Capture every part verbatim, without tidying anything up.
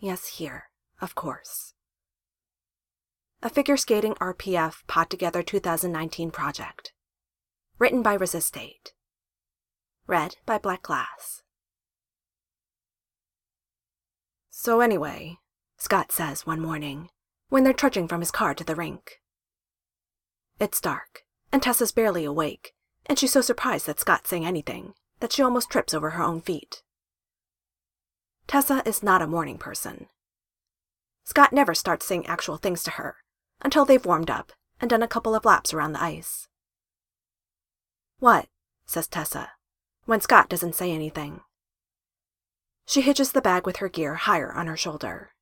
Yes, here, of course. A Figure Skating R P F Pot Together two thousand nineteen project. Written by Resistate. Read by Black Glass. So anyway, Scott says one morning, when they're trudging from his car to the rink. It's dark, and Tessa's barely awake, and she's so surprised that Scott's saying anything that she almost trips over her own feet. Tessa is not a morning person. Scott never starts saying actual things to her until they've warmed up and done a couple of laps around the ice. "What?" says Tessa, when Scott doesn't say anything. She hitches the bag with her gear higher on her shoulder.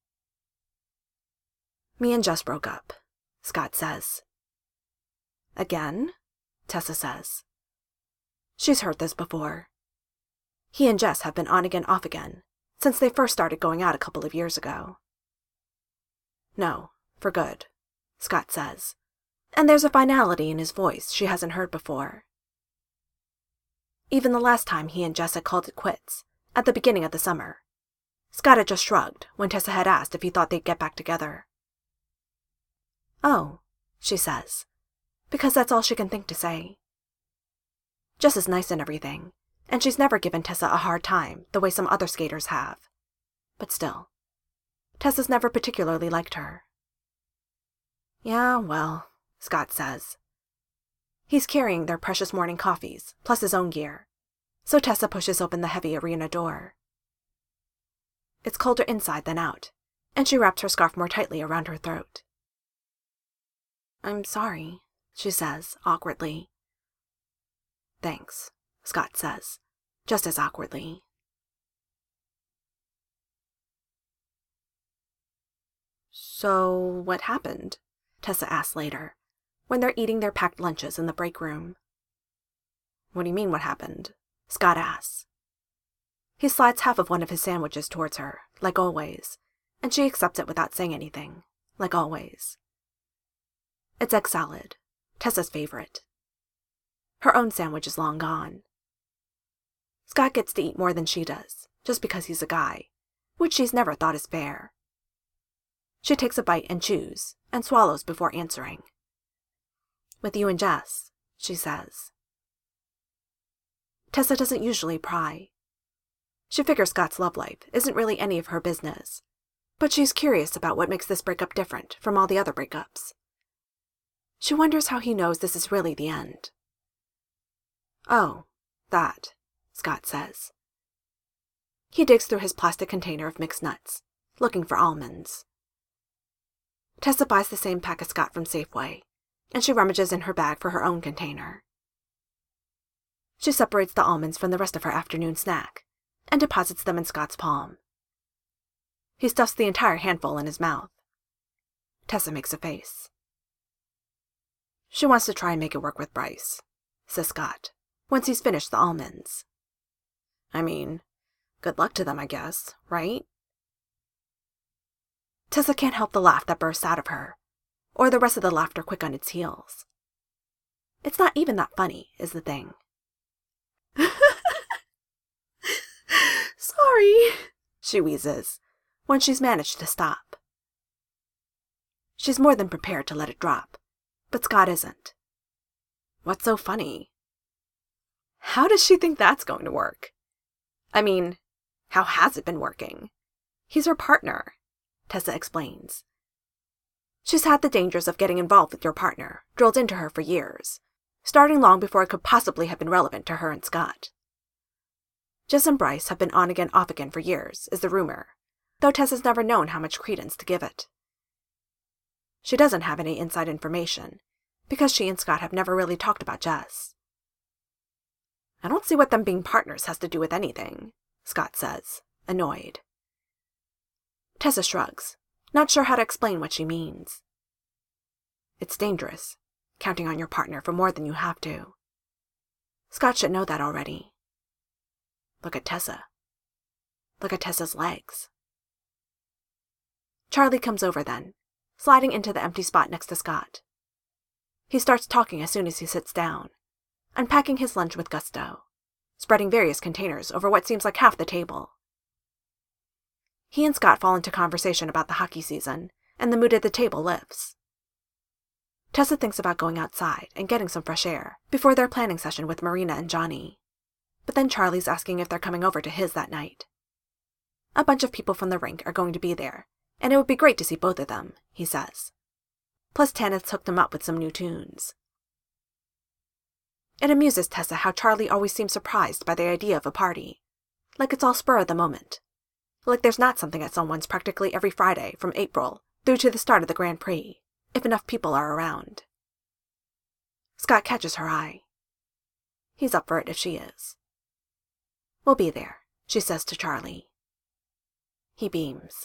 "Me and Jess broke up," Scott says. "Again?" Tessa says. She's heard this before. He and Jess have been on again off again since they first started going out a couple of years ago. "No, for good," Scott says, and there's a finality in his voice she hasn't heard before. Even the last time he and Jess had called it quits, at the beginning of the summer, Scott had just shrugged when Tessa had asked if he thought they'd get back together. "Oh," she says, because that's all she can think to say. Jess is nice and everything, and she's never given Tessa a hard time the way some other skaters have. But still, Tessa's never particularly liked her. "Yeah, well," Scott says. He's carrying their precious morning coffees, plus his own gear, so Tessa pushes open the heavy arena door. It's colder inside than out, and she wraps her scarf more tightly around her throat. "I'm sorry," she says, awkwardly. "Thanks," Scott says, just as awkwardly. "So, what happened?" Tessa asks later, when they're eating their packed lunches in the break room. "What do you mean, what happened?" Scott asks. He slides half of one of his sandwiches towards her, like always, and she accepts it without saying anything, like always. It's egg salad, Tessa's favorite. Her own sandwich is long gone. Scott gets to eat more than she does, just because he's a guy, which she's never thought is fair. She takes a bite and chews, and swallows before answering. "With you and Jess," she says. Tessa doesn't usually pry. She figures Scott's love life isn't really any of her business, but she's curious about what makes this breakup different from all the other breakups. She wonders how he knows this is really the end. "Oh, that," Scott says. He digs through his plastic container of mixed nuts, looking for almonds. Tessa buys the same pack as Scott from Safeway, and she rummages in her bag for her own container. She separates the almonds from the rest of her afternoon snack and deposits them in Scott's palm. He stuffs the entire handful in his mouth. Tessa makes a face. "She wants to try and make it work with Bryce," says Scott, once he's finished the almonds. "I mean, good luck to them, I guess, right?" Tessa can't help the laugh that bursts out of her, or the rest of the laughter quick on its heels. It's not even that funny, is the thing. "Sorry," she wheezes, when she's managed to stop. She's more than prepared to let it drop, but Scott isn't. "What's so funny?" How does she think that's going to work? I mean, how has it been working? He's her partner, Tessa explains. She's had the dangers of getting involved with your partner drilled into her for years, starting long before it could possibly have been relevant to her and Scott. Jess and Bryce have been on again off again for years, is the rumor, though Tessa's never known how much credence to give it. She doesn't have any inside information, because she and Scott have never really talked about Jess. "I don't see what them being partners has to do with anything," Scott says, annoyed. Tessa shrugs, not sure how to explain what she means. "It's dangerous, counting on your partner for more than you have to. Scott should know that already. Look at Tessa. Look at Tessa's legs." Charlie comes over then, sliding into the empty spot next to Scott. He starts talking as soon as he sits down, unpacking his lunch with gusto, spreading various containers over what seems like half the table. He and Scott fall into conversation about the hockey season, and the mood at the table lifts. Tessa thinks about going outside and getting some fresh air before their planning session with Marina and Johnny. But then Charlie's asking if they're coming over to his that night. A bunch of people from the rink are going to be there, and it would be great to see both of them, he says. Plus Tanith's hooked him up with some new tunes. It amuses Tessa how Charlie always seems surprised by the idea of a party, like it's all spur of the moment. Like there's not something at someone's practically every Friday from April through to the start of the Grand Prix, if enough people are around. Scott catches her eye. He's up for it if she is. We'll be there, she says to Charlie. He beams.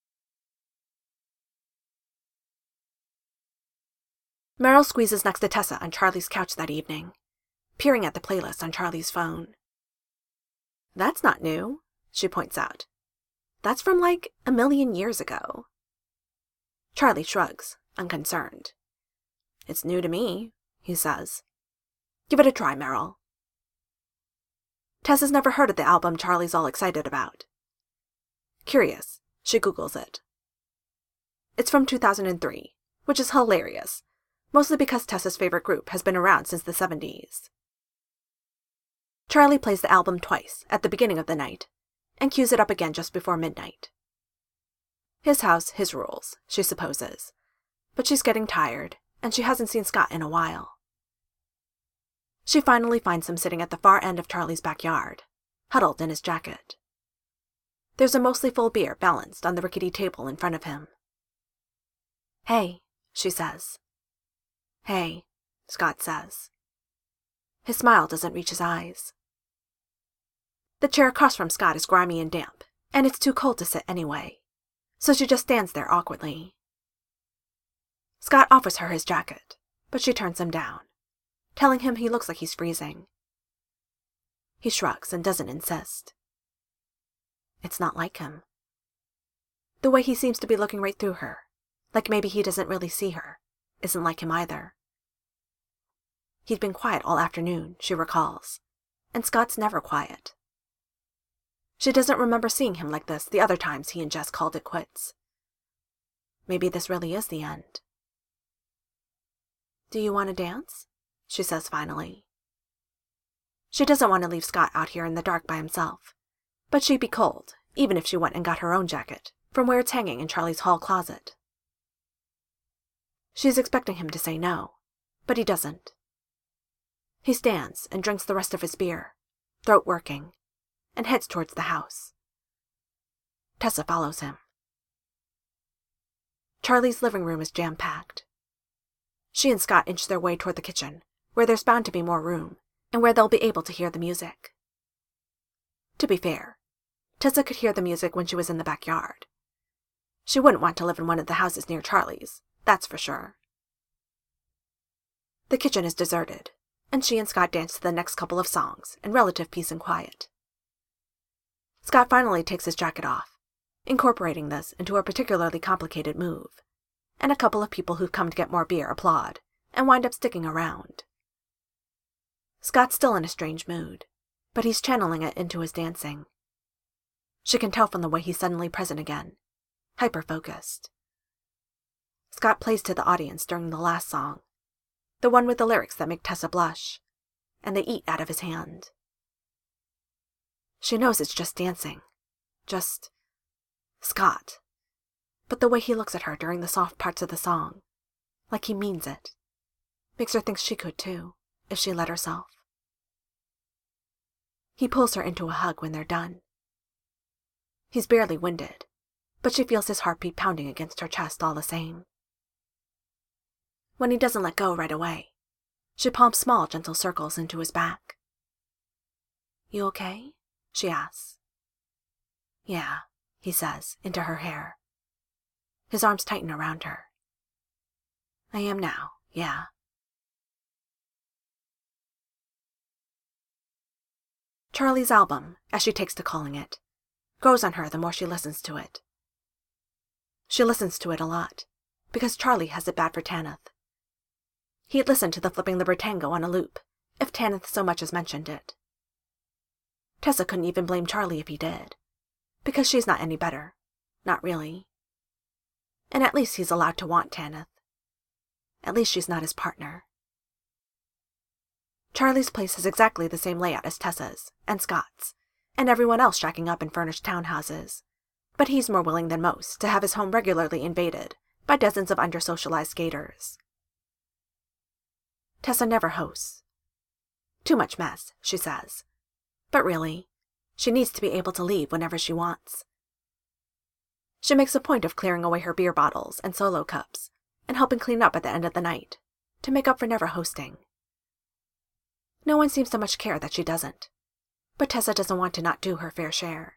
Meryl squeezes next to Tessa on Charlie's couch that evening, peering at the playlist on Charlie's phone. That's not new, she points out. That's from like a million years ago. Charlie shrugs, unconcerned. It's new to me, he says. Give it a try, Meryl. Tessa's never heard of the album Charlie's all excited about. Curious, she Googles it. It's from two thousand three, which is hilarious, mostly because Tessa's favorite group has been around since the seventies. Charlie plays the album twice, at the beginning of the night, and cues it up again just before midnight. His house, his rules, she supposes, but she's getting tired, and she hasn't seen Scott in a while. She finally finds him sitting at the far end of Charlie's backyard, huddled in his jacket. There's a mostly full beer balanced on the rickety table in front of him. Hey, she says. Hey, Scott says. His smile doesn't reach his eyes. The chair across from Scott is grimy and damp, and it's too cold to sit anyway, so she just stands there awkwardly. Scott offers her his jacket, but she turns him down, telling him he looks like he's freezing. He shrugs and doesn't insist. It's not like him. The way he seems to be looking right through her, like maybe he doesn't really see her, isn't like him either. He'd been quiet all afternoon, she recalls, and Scott's never quiet. She doesn't remember seeing him like this the other times he and Jess called it quits. Maybe this really is the end. Do you want to dance? She says finally. She doesn't want to leave Scott out here in the dark by himself, but she'd be cold, even if she went and got her own jacket, from where it's hanging in Charlie's hall closet. She's expecting him to say no, but he doesn't. He stands and drinks the rest of his beer, throat working, and heads towards the house. Tessa follows him. Charlie's living room is jam-packed. She and Scott inch their way toward the kitchen, where there's bound to be more room, and where they'll be able to hear the music. To be fair, Tessa could hear the music when she was in the backyard. She wouldn't want to live in one of the houses near Charlie's, that's for sure. The kitchen is deserted, and she and Scott dance to the next couple of songs in relative peace and quiet. Scott finally takes his jacket off, incorporating this into a particularly complicated move, and a couple of people who've come to get more beer applaud and wind up sticking around. Scott's still in a strange mood, but he's channeling it into his dancing. She can tell from the way he's suddenly present again, hyper-focused. Scott plays to the audience during the last song, the one with the lyrics that make Tessa blush, and they eat out of his hand. She knows it's just dancing, just Scott, but the way he looks at her during the soft parts of the song, like he means it, makes her think she could too, if she let herself. He pulls her into a hug when they're done. He's barely winded, but she feels his heartbeat pounding against her chest all the same. When he doesn't let go right away, she palms small, gentle circles into his back. You okay? She asks. Yeah, he says, into her hair. His arms tighten around her. I am now, yeah. Charlie's album, as she takes to calling it, grows on her the more she listens to it. She listens to it a lot, because Charlie has it bad for Tanith. He'd listen to the Flipping Libertango on a loop, if Tanith so much as mentioned it. Tessa couldn't even blame Charlie if he did, because she's not any better, Not really. And at least he's allowed to want Tanith. At least she's not his partner. Charlie's place has exactly the same layout as Tessa's, and Scott's, and everyone else shacking up in furnished townhouses. But he's more willing than most to have his home regularly invaded by dozens of under-socialized skaters. Tessa never hosts. Too much mess, she says. But really, she needs to be able to leave whenever she wants. She makes a point of clearing away her beer bottles and solo cups, and helping clean up at the end of the night, to make up for never hosting. No one seems to much care that she doesn't, but Tessa doesn't want to not do her fair share.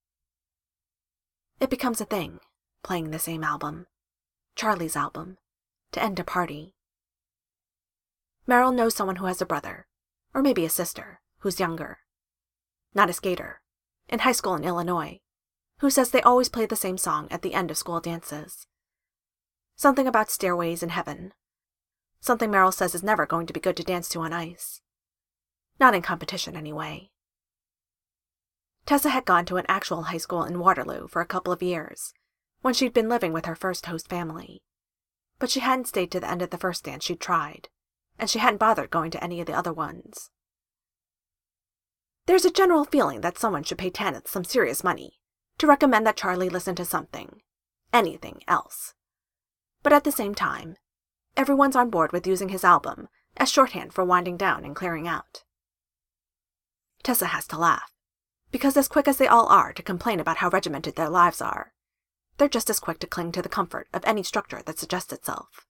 It becomes a thing, playing the same album, Charlie's album, to end a party. Meryl knows someone who has a brother, or maybe a sister, who's younger. Not a skater, in high school in Illinois, who says they always play the same song at the end of school dances. Something about stairways in heaven. Something Meryl says is never going to be good to dance to on ice. Not in competition, anyway. Tessa had gone to an actual high school in Waterloo for a couple of years, when she'd been living with her first host family. But she hadn't stayed to the end of the first dance she'd tried, and she hadn't bothered going to any of the other ones. There's a general feeling that someone should pay Tanith some serious money to recommend that Charlie listen to something, anything else. But at the same time, everyone's on board with using his album as shorthand for winding down and clearing out. Tessa has to laugh, because as quick as they all are to complain about how regimented their lives are, they're just as quick to cling to the comfort of any structure that suggests itself.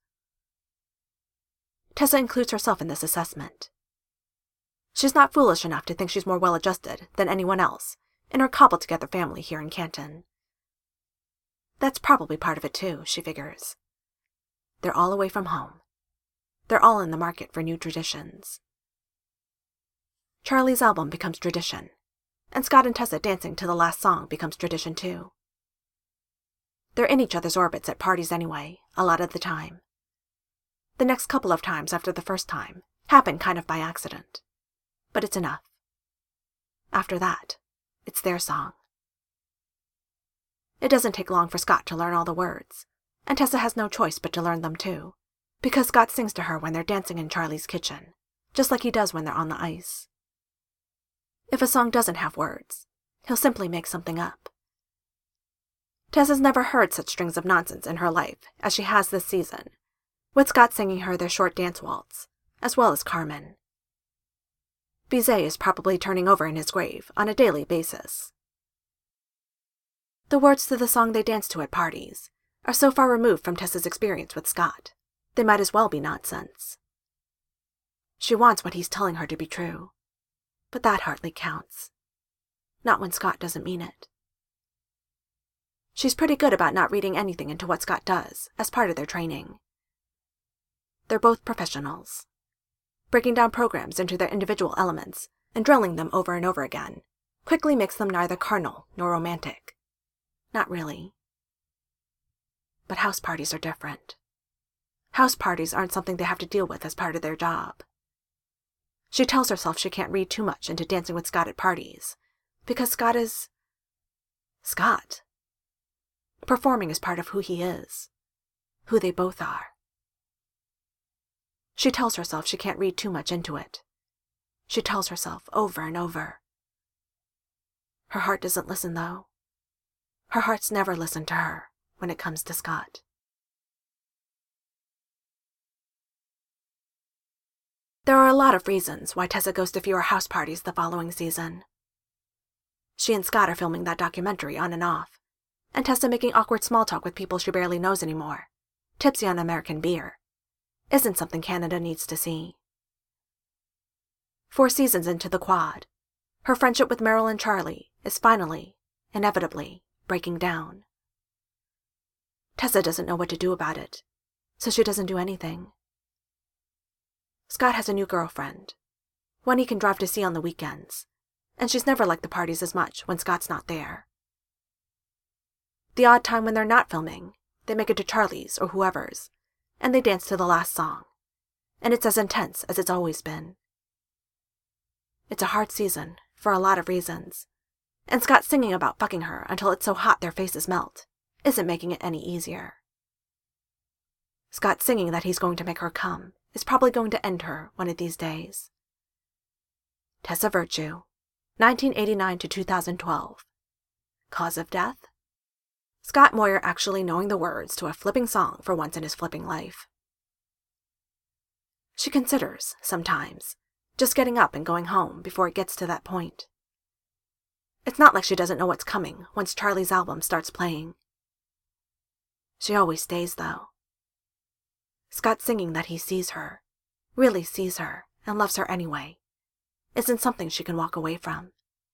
Tessa includes herself in this assessment. She's not foolish enough to think she's more well-adjusted than anyone else in her cobbled-together family here in Canton. That's probably part of it too, she figures. They're all away from home. They're all in the market for new traditions. Charlie's album becomes tradition, and Scott and Tessa dancing to the last song becomes tradition too. They're in each other's orbits at parties anyway, a lot of the time. The next couple of times after the first time happen kind of by accident, but it's enough. After that, it's their song. It doesn't take long for Scott to learn all the words, and Tessa has no choice but to learn them too, because Scott sings to her when they're dancing in Charlie's kitchen, just like he does when they're on the ice. If a song doesn't have words, he'll simply make something up. Tessa's never heard such strings of nonsense in her life as she has this season, with Scott singing her their short dance waltz, as well as Carmen. Bizet is probably turning over in his grave on a daily basis. The words to the song they dance to at parties are so far removed from Tessa's experience with Scott, they might as well be nonsense. She wants what he's telling her to be true, but that hardly counts. Not when Scott doesn't mean it. She's pretty good about not reading anything into what Scott does as part of their training. They're both professionals. Breaking down programs into their individual elements and drilling them over and over again quickly makes them neither carnal nor romantic. Not really. But house parties are different. House parties aren't something they have to deal with as part of their job. She tells herself she can't read too much into dancing with Scott at parties, because Scott is... Scott. Performing is part of who he is, who they both are. She tells herself she can't read too much into it. She tells herself over and over. Her heart doesn't listen, though. Her heart's never listened to her when it comes to Scott. There are a lot of reasons why Tessa goes to fewer house parties the following season. She and Scott are filming that documentary on and off, and Tessa making awkward small talk with people she barely knows anymore, tipsy on American beer, isn't something Canada needs to see. Four seasons into the quad, her friendship with Meryl and Charlie is finally, inevitably, breaking down. Tessa doesn't know what to do about it, so she doesn't do anything. Scott has a new girlfriend, one he can drive to see on the weekends, and she's never liked the parties as much when Scott's not there. The odd time when they're not filming, they make it to Charlie's or whoever's, and they dance to the last song, and it's as intense as it's always been. It's a hard season, for a lot of reasons, and Scott's singing about fucking her until it's so hot their faces melt, isn't making it any easier. Scott singing that he's going to make her come is probably going to end her one of these days. Tessa Virtue, nineteen eighty-nine to two thousand twelve. Cause of death? Scott Moyer actually knowing the words to a flipping song for once in his flipping life. She considers, sometimes, just getting up and going home before it gets to that point. It's not like she doesn't know what's coming once Charlie's album starts playing. She always stays, though. Scott singing that he sees her, really sees her, and loves her anyway, isn't something she can walk away from.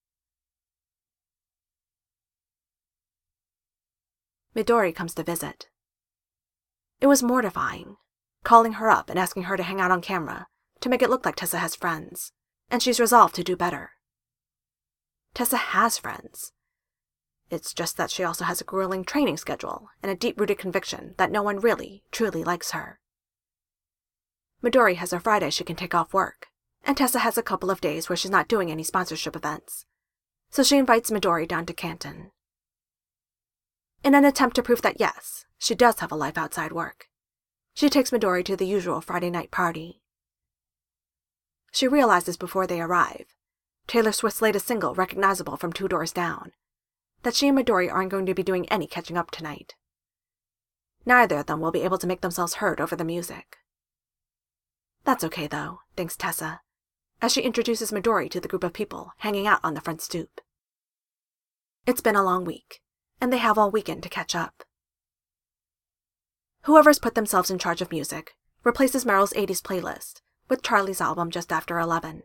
Midori comes to visit. It was mortifying, calling her up and asking her to hang out on camera to make it look like Tessa has friends, and she's resolved to do better. Tessa has friends. It's just that she also has a grueling training schedule and a deep-rooted conviction that no one really, truly likes her. Midori has a Friday she can take off work, and Tessa has a couple of days where she's not doing any sponsorship events, so she invites Midori down to Canton. In an attempt to prove that yes, she does have a life outside work, she takes Midori to the usual Friday night party. She realizes before they arrive, Taylor Swift's latest single recognizable from Two Doors Down, that she and Midori aren't going to be doing any catching up tonight. Neither of them will be able to make themselves heard over the music. That's okay, though, thinks Tessa, as she introduces Midori to the group of people hanging out on the front stoop. It's been a long week, and they have all weekend to catch up. Whoever's put themselves in charge of music replaces Meryl's eighties playlist with Charlie's album just after eleven.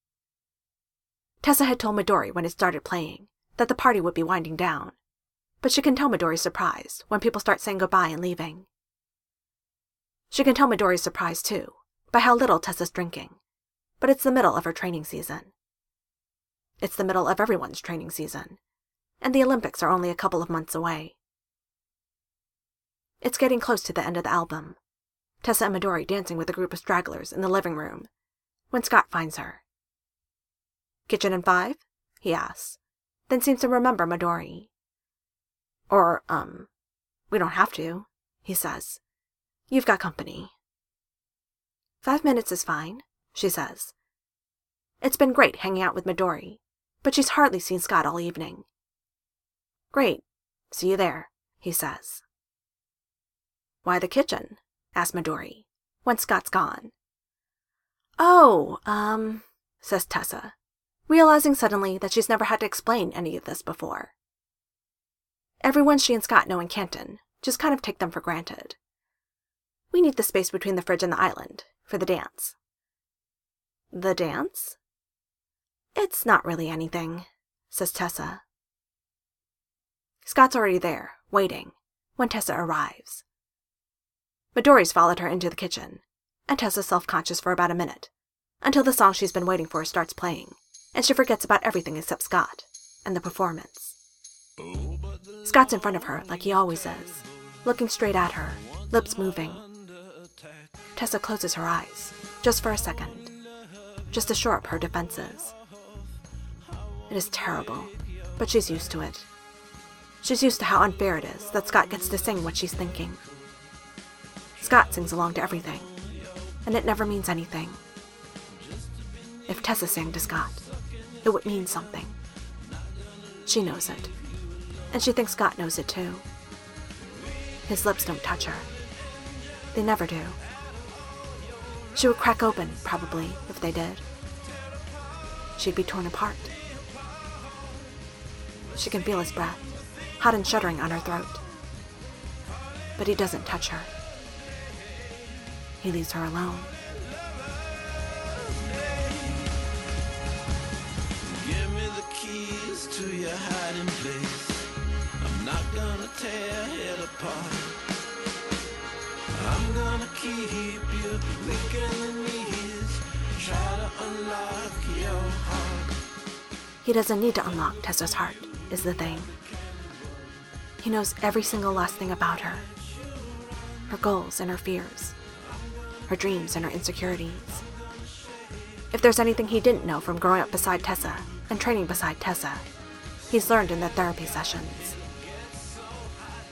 Tessa had told Midori when it started playing that the party would be winding down, but she can tell Midori's surprised when people start saying goodbye and leaving. She can tell Midori's surprised, too, by how little Tessa's drinking, but it's the middle of her training season. It's the middle of everyone's training season, and the Olympics are only a couple of months away. It's getting close to the end of the album, Tessa and Midori dancing with a group of stragglers in the living room, when Scott finds her. "Kitchen in five?" he asks, then seems to remember Midori. Or, um, "We don't have to," he says. "You've got company." Five minutes is fine, she says. It's been great hanging out with Midori, but she's hardly seen Scott all evening. "Great. See you there," he says. "Why the kitchen?" asks Midori, when Scott's gone. "Oh, um," says Tessa, realizing suddenly that she's never had to explain any of this before. Everyone she and Scott know in Canton just kind of take them for granted. "We need the space between the fridge and the island for the dance." "The dance?" "It's not really anything," says Tessa. Scott's already there, waiting, when Tessa arrives. Midori's followed her into the kitchen, and Tessa's self-conscious for about a minute, until the song she's been waiting for starts playing, and she forgets about everything except Scott and the performance. Scott's in front of her like he always is, looking straight at her, lips moving. Tessa closes her eyes, just for a second, just to shore up her defenses. It is terrible, but she's used to it. She's used to how unfair it is that Scott gets to sing what she's thinking. Scott sings along to everything, and it never means anything. If Tessa sang to Scott, it would mean something. She knows it, and she thinks Scott knows it too. His lips don't touch her. They never do. She would crack open, probably, if they did. She'd be torn apart. She can feel his breath, hot and shuddering on her throat. But he doesn't touch her. He leaves her alone. Give me the keys to your hiding place. I'm not gonna tear it apart. I'm gonna keep you weak in the knees. Try to unlock your heart. He doesn't need to unlock Tessa's heart, is the thing. He knows every single last thing about her. Her goals and her fears. Her dreams and her insecurities. If there's anything he didn't know from growing up beside Tessa and training beside Tessa, he's learned in their therapy sessions.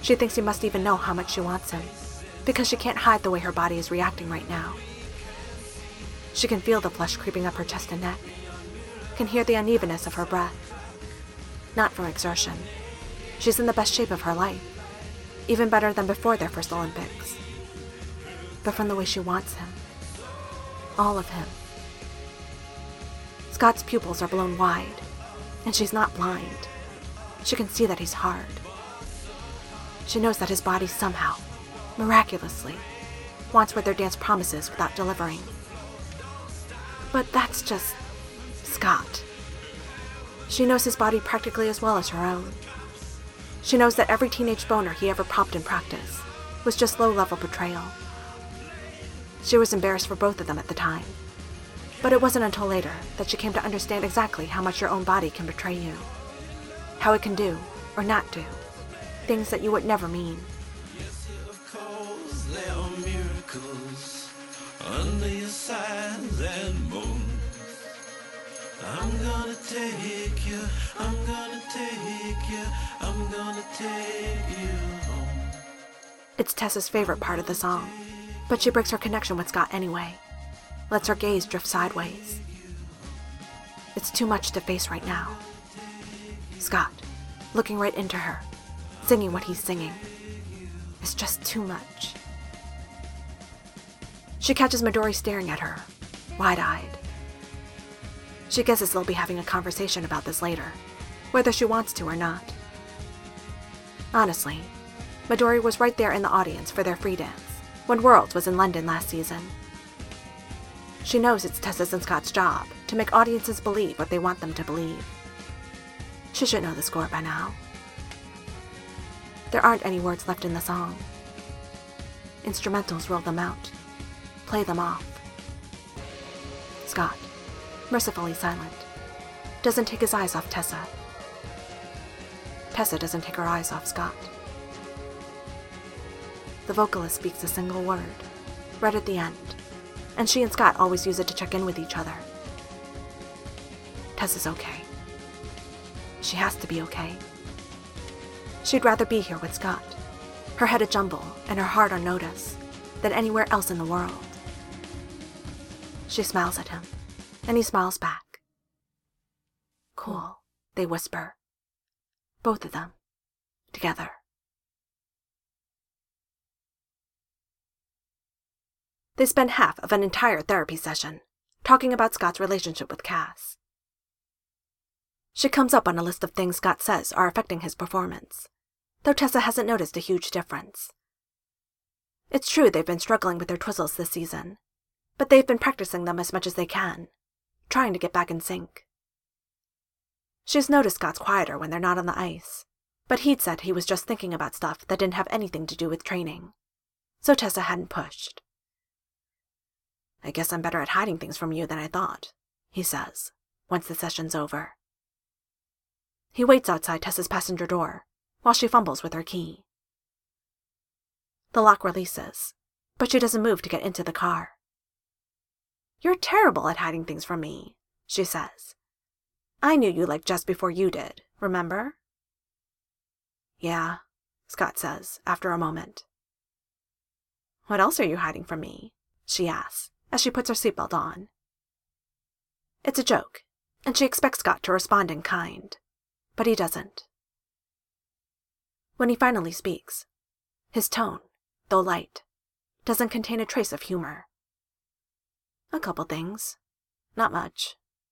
She thinks he must even know how much she wants him, because she can't hide the way her body is reacting right now. She can feel the flesh creeping up her chest and neck, can hear the unevenness of her breath. Not from exertion. She's in the best shape of her life, even better than before their first Olympics. But from the way she wants him. All of him. Scott's pupils are blown wide, and she's not blind. She can see that he's hard. She knows that his body somehow, miraculously, wants what their dance promises without delivering. But that's just Scott. She knows his body practically as well as her own. She knows that every teenage boner he ever popped in practice was just low-level betrayal. She was embarrassed for both of them at the time, but it wasn't until later that she came to understand exactly how much your own body can betray you. How it can do, or not do, things that you would never mean. Yes, of course, there are miracles under your silent moon. I'm gonna take you, I'm gonna take you, I'm gonna take you home. It's Tessa's favorite part of the song, but she breaks her connection with Scott anyway, lets her gaze drift sideways. It's too much to face right now. Scott, looking right into her, singing what he's singing. It's just too much. She catches Midori staring at her, wide-eyed. She guesses they'll be having a conversation about this later, whether she wants to or not. Honestly, Midori was right there in the audience for their free dance when Worlds was in London last season. She knows it's Tessa's and Scott's job to make audiences believe what they want them to believe. She should know the score by now. There aren't any words left in the song. Instrumentals roll them out, play them off. Scott, mercifully silent, doesn't take his eyes off Tessa. Tessa doesn't take her eyes off Scott. The vocalist speaks a single word, right at the end, and she and Scott always use it to check in with each other. Tessa's okay. She has to be okay. She'd rather be here with Scott, her head a jumble and her heart on notice, than anywhere else in the world. She smiles at him, and he smiles back. Cool, they whisper. Both of them, together. They spend half of an entire therapy session talking about Scott's relationship with Cass. She comes up on a list of things Scott says are affecting his performance, though Tessa hasn't noticed a huge difference. It's true they've been struggling with their twizzles this season, but they've been practicing them as much as they can, trying to get back in sync. She's noticed Scott's quieter when they're not on the ice, but he'd said he was just thinking about stuff that didn't have anything to do with training, so Tessa hadn't pushed. I guess I'm better at hiding things from you than I thought, he says, once the session's over. He waits outside Tessa's passenger door while she fumbles with her key. The lock releases, but she doesn't move to get into the car. You're terrible at hiding things from me, she says. I knew you like just before you did, remember? Yeah, Scott says, after a moment. What else are you hiding from me? She asks, as she puts her seatbelt on. It's a joke, and she expects Scott to respond in kind, but he doesn't. When he finally speaks, his tone, though light, doesn't contain a trace of humor. A couple things. Not much.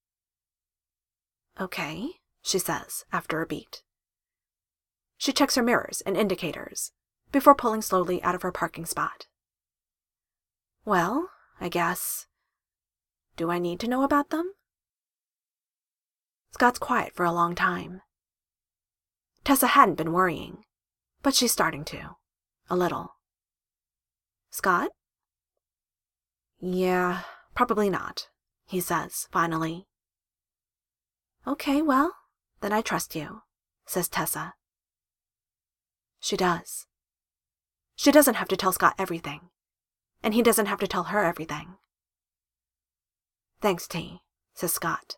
Okay, she says, after a beat. She checks her mirrors and indicators before pulling slowly out of her parking spot. Well, I guess. Do I need to know about them? Scott's quiet for a long time. Tessa hadn't been worrying, but she's starting to. A little. Scott? Yeah, probably not, he says, finally. Okay, well, then I trust you, says Tessa. She does. She doesn't have to tell Scott everything, and he doesn't have to tell her everything. Thanks, T, says Scott.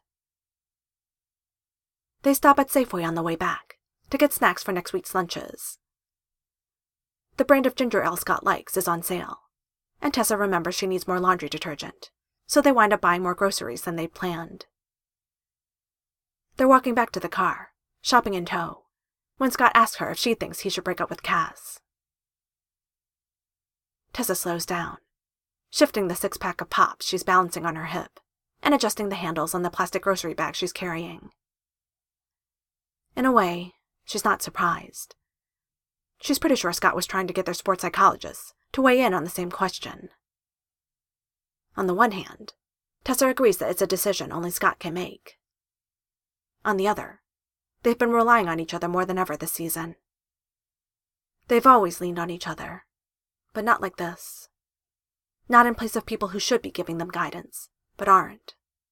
They stop at Safeway on the way back to get snacks for next week's lunches. The brand of ginger ale Scott likes is on sale, and Tessa remembers she needs more laundry detergent, so they wind up buying more groceries than they'd planned. They're walking back to the car, shopping in tow, when Scott asks her if she thinks he should break up with Cass. Tessa slows down, shifting the six-pack of pops she's balancing on her hip and adjusting the handles on the plastic grocery bag she's carrying. In a way, she's not surprised. She's pretty sure Scott was trying to get their sports psychologists to weigh in on the same question. On the one hand, Tessa agrees that it's a decision only Scott can make. On the other, they've been relying on each other more than ever this season. They've always leaned on each other, but not like this. Not in place of people who should be giving them guidance, but aren't.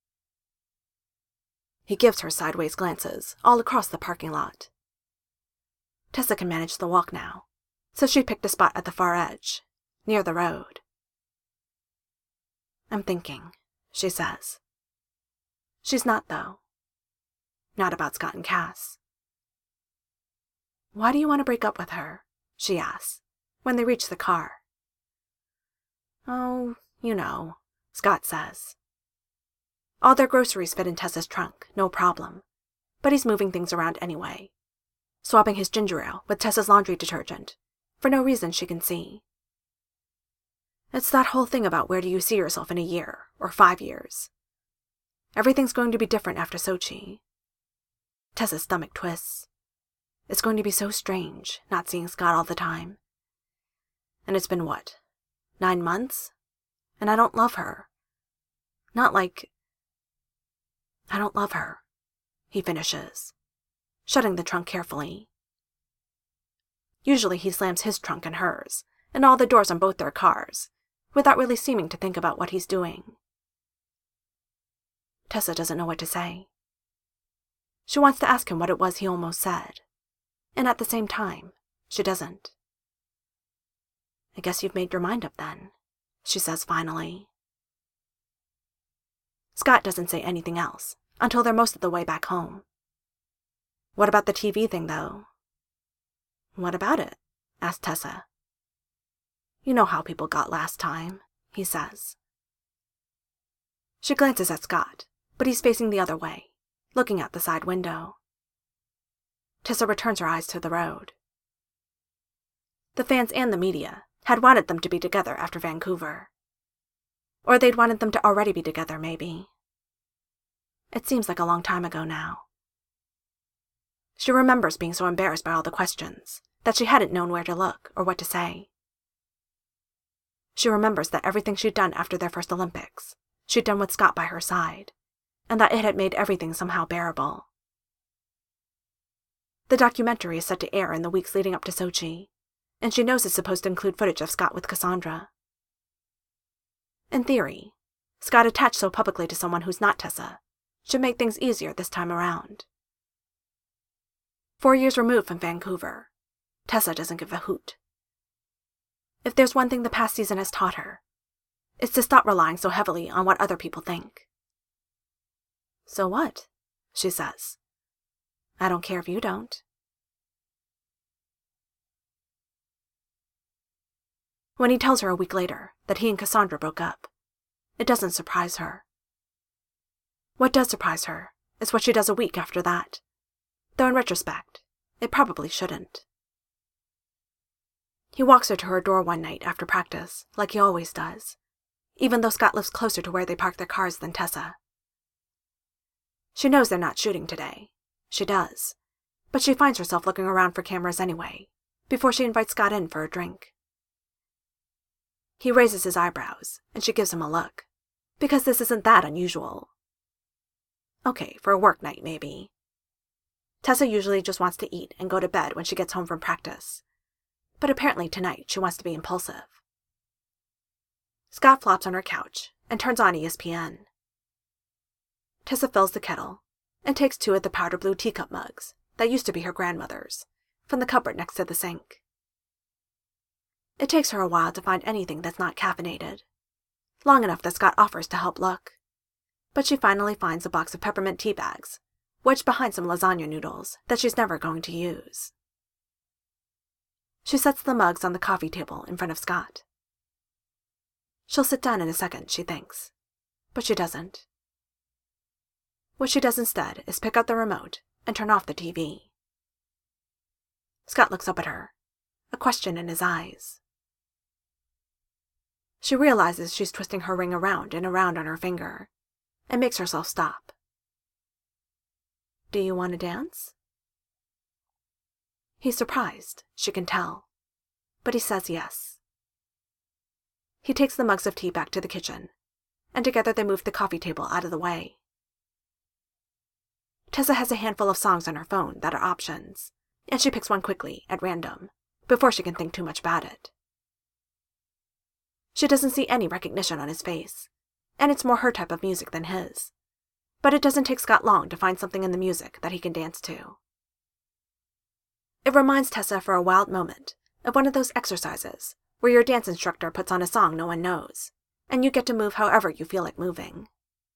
He gives her sideways glances all across the parking lot. Tessa can manage the walk now, so she picked a spot at the far edge, near the road. I'm thinking, she says. She's not, though. Not about Scott and Cass. Why do you want to break up with her? She asks, when they reach the car. Oh, you know, Scott says. All their groceries fit in Tessa's trunk, no problem, but he's moving things around anyway, swapping his ginger ale with Tessa's laundry detergent, for no reason she can see. It's that whole thing about where do you see yourself in a year, or five years. Everything's going to be different after Sochi. Tessa's stomach twists. It's going to be so strange, not seeing Scott all the time. And it's been what? Nine months? And I don't love her. Not like... I don't love her, he finishes, shutting the trunk carefully. Usually he slams his trunk and hers, and all the doors on both their cars, without really seeming to think about what he's doing. Tessa doesn't know what to say. She wants to ask him what it was he almost said, and at the same time, she doesn't. I guess you've made your mind up then, she says finally. Scott doesn't say anything else until they're most of the way back home. What about the T V thing, though? What about it? asks Tessa. You know how people got last time, he says. She glances at Scott, but he's facing the other way, looking out the side window. Tessa returns her eyes to the road. The fans and the media had wanted them to be together after Vancouver. Or they'd wanted them to already be together, maybe. It seems like a long time ago now. She remembers being so embarrassed by all the questions that she hadn't known where to look or what to say. She remembers that everything she'd done after their first Olympics, she'd done with Scott by her side, and that it had made everything somehow bearable. The documentary is set to air in the weeks leading up to Sochi, and she knows it's supposed to include footage of Scott with Cassandra. In theory, Scott attached so publicly to someone who's not Tessa should make things easier this time around. Four years removed from Vancouver, Tessa doesn't give a hoot. If there's one thing the past season has taught her, it's to stop relying so heavily on what other people think. So what? She says. I don't care if you don't. When he tells her a week later that he and Cassandra broke up, it doesn't surprise her. What does surprise her is what she does a week after that, though in retrospect, it probably shouldn't. He walks her to her door one night after practice, like he always does, even though Scott lives closer to where they park their cars than Tessa. She knows they're not shooting today. She does, but she finds herself looking around for cameras anyway, before she invites Scott in for a drink. He raises his eyebrows, and she gives him a look, because this isn't that unusual. Okay, for a work night, maybe. Tessa usually just wants to eat and go to bed when she gets home from practice, but apparently tonight she wants to be impulsive. Scott flops on her couch and turns on E S P N. Tessa fills the kettle and takes two of the powder blue teacup mugs that used to be her grandmother's from the cupboard next to the sink. It takes her a while to find anything that's not caffeinated, long enough that Scott offers to help look, but she finally finds a box of peppermint tea bags wedged behind some lasagna noodles that she's never going to use. She sets the mugs on the coffee table in front of Scott. She'll sit down in a second, she thinks, but she doesn't. What she does instead is pick up the remote and turn off the T V. Scott looks up at her, a question in his eyes. She realizes she's twisting her ring around and around on her finger, and makes herself stop. Do you want to dance? He's surprised, she can tell, but he says yes. He takes the mugs of tea back to the kitchen, and together they move the coffee table out of the way. Tessa has a handful of songs on her phone that are options, and she picks one quickly, at random, before she can think too much about it. She doesn't see any recognition on his face, and it's more her type of music than his, but it doesn't take Scott long to find something in the music that he can dance to. It reminds Tessa for a wild moment of one of those exercises where your dance instructor puts on a song no one knows, and you get to move however you feel like moving.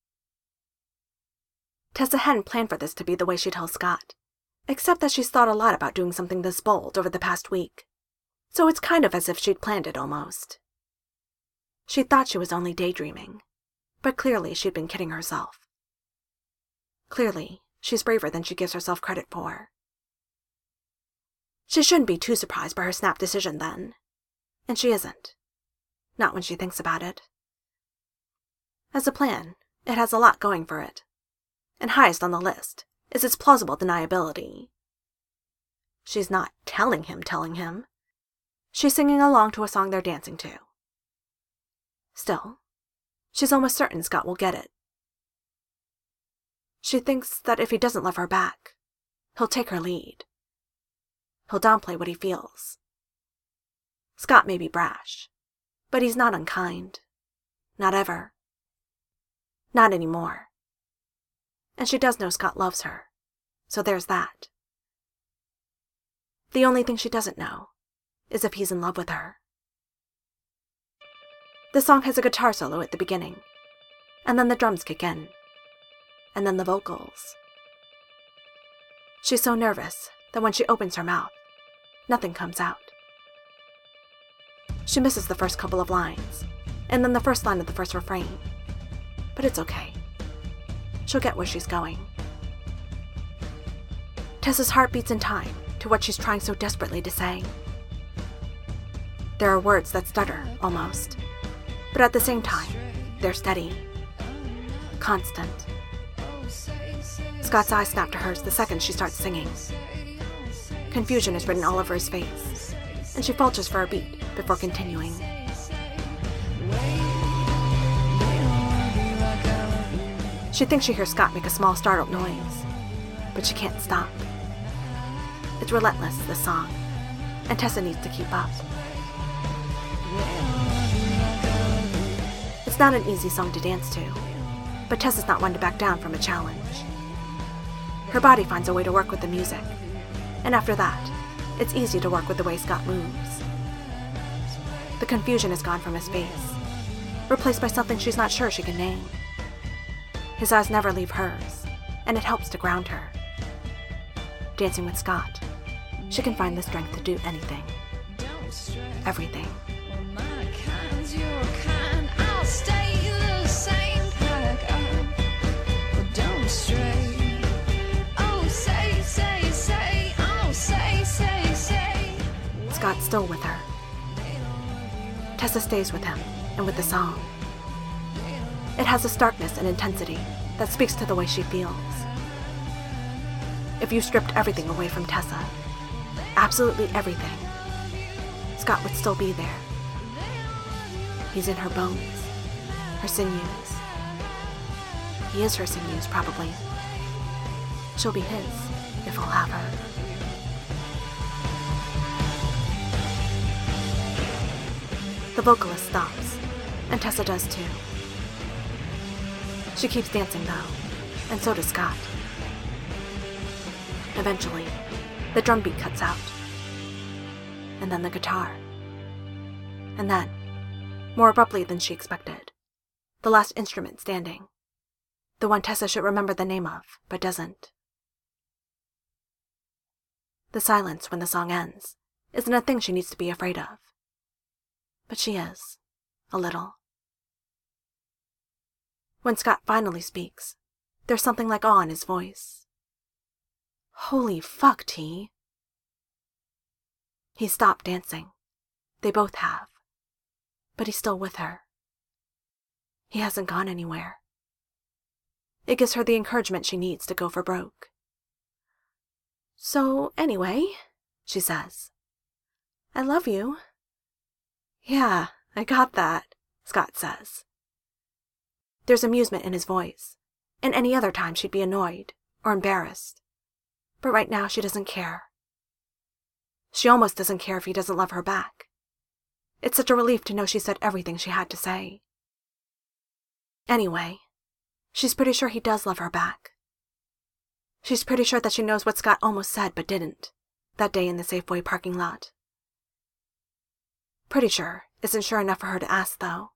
Tessa hadn't planned for this to be the way she tells Scott, except that she's thought a lot about doing something this bold over the past week, so it's kind of as if she'd planned it almost. She thought she was only daydreaming, but clearly she'd been kidding herself. Clearly, she's braver than she gives herself credit for. She shouldn't be too surprised by her snap decision then, and she isn't. Not when she thinks about it. As a plan, it has a lot going for it, and highest on the list is its plausible deniability. She's not telling him telling him. She's singing along to a song they're dancing to. Still, she's almost certain Scott will get it. She thinks that if he doesn't love her back, he'll take her lead. He'll downplay what he feels. Scott may be brash, but he's not unkind. Not ever. Not anymore. And she does know Scott loves her, so there's that. The only thing she doesn't know is if he's in love with her. The song has a guitar solo at the beginning, and then the drums kick in, and then the vocals. She's so nervous that when she opens her mouth, nothing comes out. She misses the first couple of lines, and then the first line of the first refrain. But it's okay. She'll get where she's going. Tessa's heart beats in time to what she's trying so desperately to say. There are words that stutter, almost, but at the same time, they're steady, constant. Scott's eyes snap to hers the second she starts singing. Confusion is written all over his face, and she falters for a beat before continuing. She thinks she hears Scott make a small startled noise, but she can't stop. It's relentless, this song, and Tessa needs to keep up. It's not an easy song to dance to, but Tessa's not one to back down from a challenge. Her body finds a way to work with the music, and after that, it's easy to work with the way Scott moves. The confusion is gone from his face, replaced by something she's not sure she can name. His eyes never leave hers, and it helps to ground her. Dancing with Scott, she can find the strength to do anything. Everything. Scott's still with her. Tessa stays with him, and with the song. It has a starkness and intensity that speaks to the way she feels. If you stripped everything away from Tessa, absolutely everything, Scott would still be there. He's in her bones, her sinews. He is her sinews, probably. She'll be his, if he'll have her. The vocalist stops, and Tessa does too. She keeps dancing though, and so does Scott. Eventually, the drum beat cuts out, and then the guitar. And then, more abruptly than she expected, the last instrument standing, the one Tessa should remember the name of, but doesn't. The silence when the song ends isn't a thing she needs to be afraid of. But she is. A little. When Scott finally speaks, there's something like awe in his voice. Holy fuck, T. He stopped dancing. They both have. But he's still with her. He hasn't gone anywhere. It gives her the encouragement she needs to go for broke. So, anyway, she says, I love you. Yeah, I got that, Scott says. There's amusement in his voice, and any other time she'd be annoyed or embarrassed. But right now she doesn't care. She almost doesn't care if he doesn't love her back. It's such a relief to know she said everything she had to say. Anyway, she's pretty sure he does love her back. She's pretty sure that she knows what Scott almost said but didn't, that day in the Safeway parking lot. Pretty sure isn't sure enough for her to ask, though.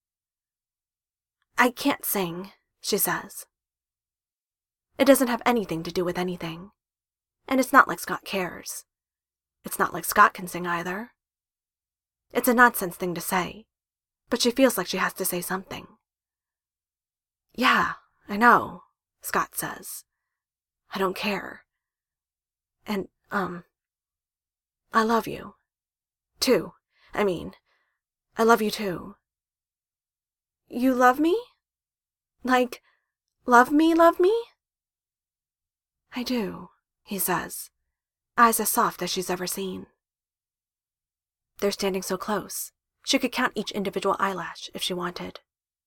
I can't sing, she says. It doesn't have anything to do with anything. And it's not like Scott cares. It's not like Scott can sing either. It's a nonsense thing to say, but she feels like she has to say something. Yeah, I know, Scott says. I don't care. And, um, I love you. Too. I mean, I love you too. You love me? Like, love me, love me? I do, he says, eyes as soft as she's ever seen. They're standing so close, she could count each individual eyelash if she wanted.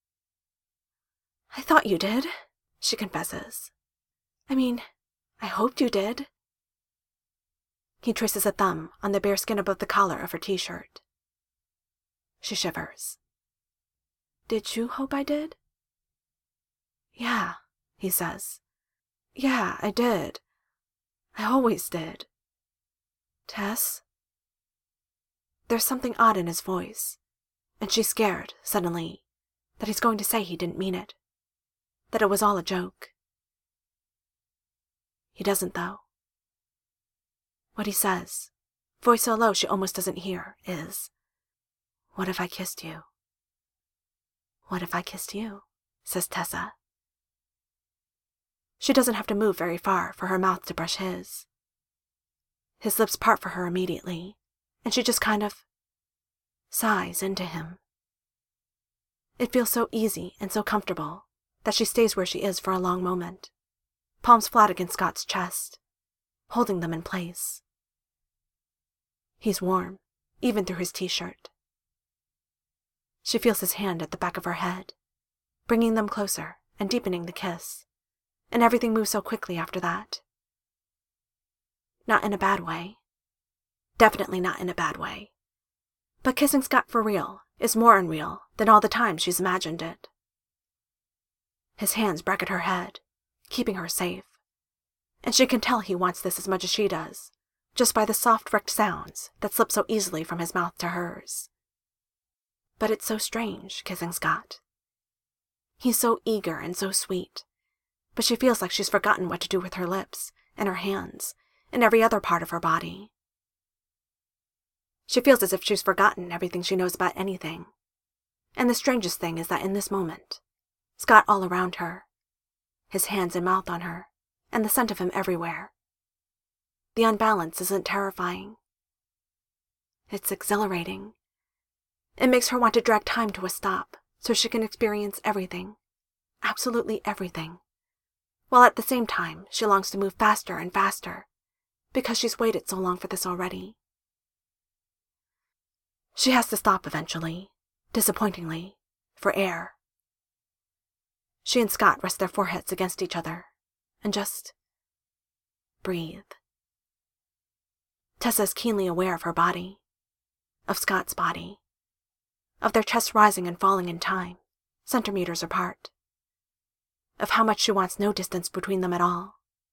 I thought you did, she confesses. I mean, I hoped you did. He traces a thumb on the bare skin above the collar of her t-shirt. She shivers. Did you hope I did? Yeah, he says. Yeah, I did. I always did. Tess? There's something odd in his voice, and she's scared, suddenly, that he's going to say he didn't mean it, that it was all a joke. He doesn't, though. What he says, voice so low she almost doesn't hear, is, What if I kissed you? What if I kissed you? Says Tessa. She doesn't have to move very far for her mouth to brush his. His lips part for her immediately, and she just kind of sighs into him. It feels so easy and so comfortable that she stays where she is for a long moment, palms flat against Scott's chest, holding them in place. He's warm, even through his t-shirt. She feels his hand at the back of her head, bringing them closer and deepening the kiss, and everything moves so quickly after that. Not in a bad way. Definitely not in a bad way. But kissing Scott for real is more unreal than all the times she's imagined it. His hands bracket her head, keeping her safe, and she can tell he wants this as much as she does, just by the soft wrecked sounds that slip so easily from his mouth to hers. But it's so strange, kissing Scott. He's so eager and so sweet, but she feels like she's forgotten what to do with her lips and her hands and every other part of her body. She feels as if she's forgotten everything she knows about anything. And the strangest thing is that in this moment, Scott all around her, his hands and mouth on her, and the scent of him everywhere. The unbalance isn't terrifying. It's exhilarating. It makes her want to drag time to a stop so she can experience everything, absolutely everything, while at the same time she longs to move faster and faster because she's waited so long for this already. She has to stop eventually, disappointingly, for air. She and Scott rest their foreheads against each other and just breathe. Tessa's keenly aware of her body, of Scott's body, of their chests rising and falling in time, centimeters apart, of how much she wants no distance between them at all.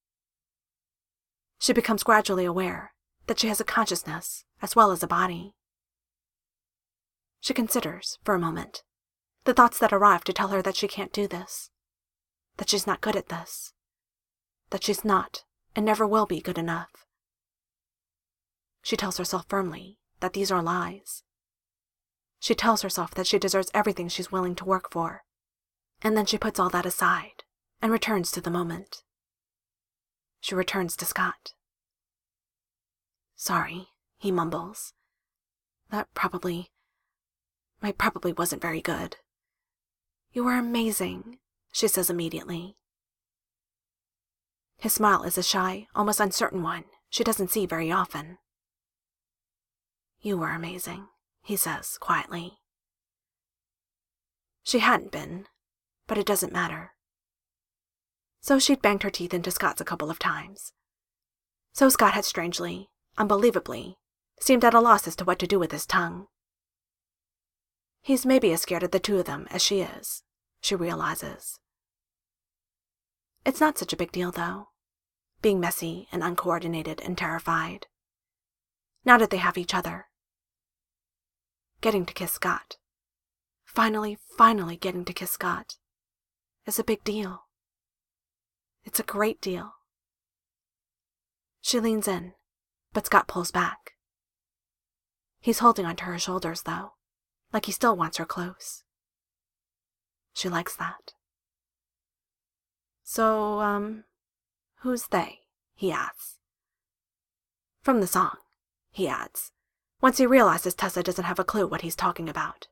She becomes gradually aware that she has a consciousness as well as a body. She considers, for a moment, the thoughts that arrive to tell her that she can't do this, that she's not good at this, that she's not and never will be good enough. she tells herself firmly that these are lies. She tells herself that she deserves everything she's willing to work for, and then she puts all that aside and returns to the moment. She returns to Scott. "Sorry," he mumbles. That probably... I probably wasn't very good." "You were amazing," she says immediately. His smile is a shy, almost uncertain one she doesn't see very often. "You were amazing," he says quietly. She hadn't been, but it doesn't matter. So she'd banged her teeth into Scott's a couple of times. So Scott had strangely, unbelievably, seemed at a loss as to what to do with his tongue. He's maybe as scared of the two of them as she is, she realizes. It's not such a big deal, though, being messy and uncoordinated and terrified. Now that they have each other. Getting to kiss Scott. Finally, finally getting to kiss Scott. Is a big deal. It's a great deal. She leans in, but Scott pulls back. He's holding onto her shoulders, though, like he still wants her close. She likes that. "So, um, who's they?" he asks. From the song, he adds, once he realizes Tessa doesn't have a clue what he's talking about.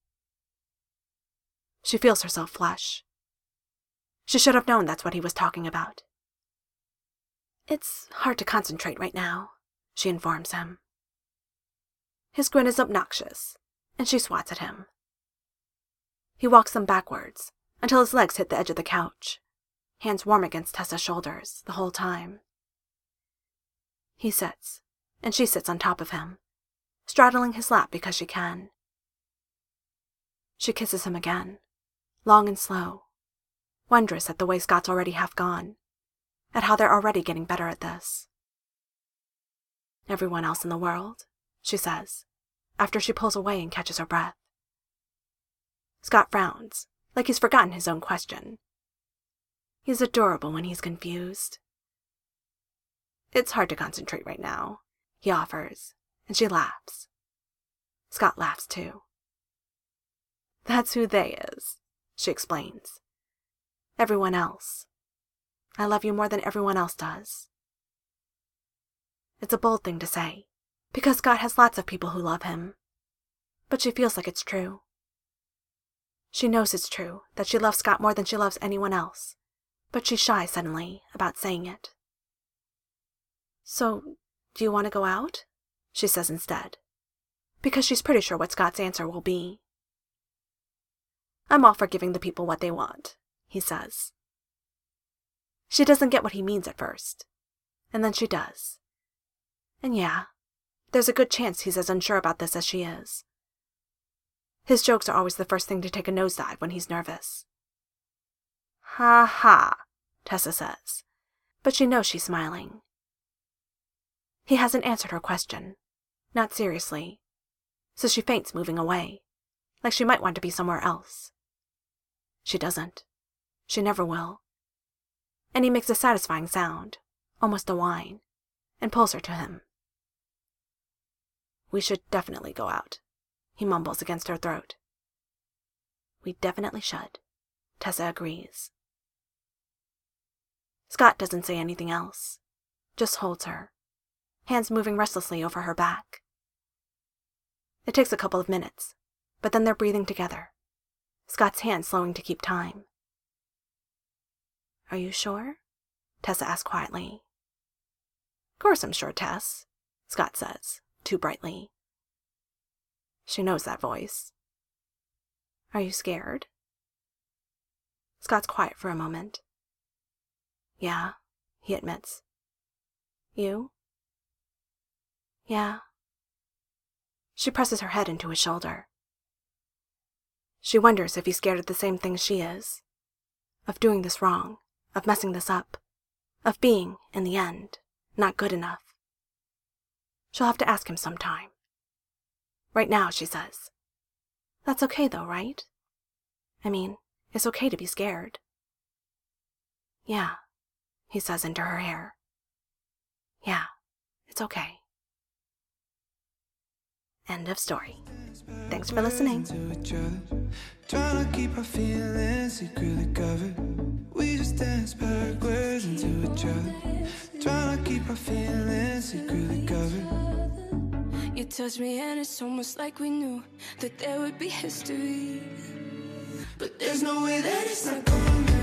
She feels herself flush. She should have known that's what he was talking about. "It's hard to concentrate right now," she informs him. His grin is obnoxious, and she swats at him. He walks them backwards until his legs hit the edge of the couch, hands warm against Tessa's shoulders the whole time. He sits, and she sits on top of him, straddling his lap because she can. She kisses him again, long and slow, wondrous at the way Scott's already half gone, at how they're already getting better at this. "Everyone else in the world," she says, after she pulls away and catches her breath. Scott frowns, like he's forgotten his own question. He's adorable when he's confused. "It's hard to concentrate right now," he offers, and she laughs. Scott laughs too. "That's who they is," she explains. "Everyone else. I love you more than everyone else does." It's a bold thing to say, because Scott has lots of people who love him. But she feels like it's true. She knows it's true that she loves Scott more than she loves anyone else, but she's shy suddenly about saying it. "So, do you want to go out?" she says instead, because she's pretty sure what Scott's answer will be. "I'm all for giving the people what they want," he says. She doesn't get what he means at first, and then she does. And yeah, there's a good chance he's as unsure about this as she is. His jokes are always the first thing to take a nosedive when he's nervous. "Ha ha," Tessa says, but she knows she's smiling. He hasn't answered her question, not seriously, so she feints moving away, like she might want to be somewhere else. She doesn't. She never will. And he makes a satisfying sound, almost a whine, and pulls her to him. "We should definitely go out," he mumbles against her throat. "We definitely should," Tessa agrees. Scott doesn't say anything else, just holds her, hands moving restlessly over her back. It takes a couple of minutes, but then they're breathing together, Scott's hand slowing to keep time. "Are you sure?" Tessa asks quietly. "Course I'm sure, Tess," Scott says, too brightly. She knows that voice. "Are you scared?" Scott's quiet for a moment. "Yeah," he admits. "You?" "Yeah." She presses her head into his shoulder. She wonders if he's scared of the same thing she is. Of doing this wrong, of messing this up, of being, in the end, not good enough. She'll have to ask him sometime. Right now, she says. "That's okay though, right? I mean, it's okay to be scared." "Yeah," he says into her hair. "Yeah, it's okay." End of story. Thanks for listening. Trying to keep our feelings secretly covered. We just dance backwards into each other. Trying to keep our feelings secretly covered. You touched me and it's almost like we knew that there would be history. But there's no way that it's not gonna be.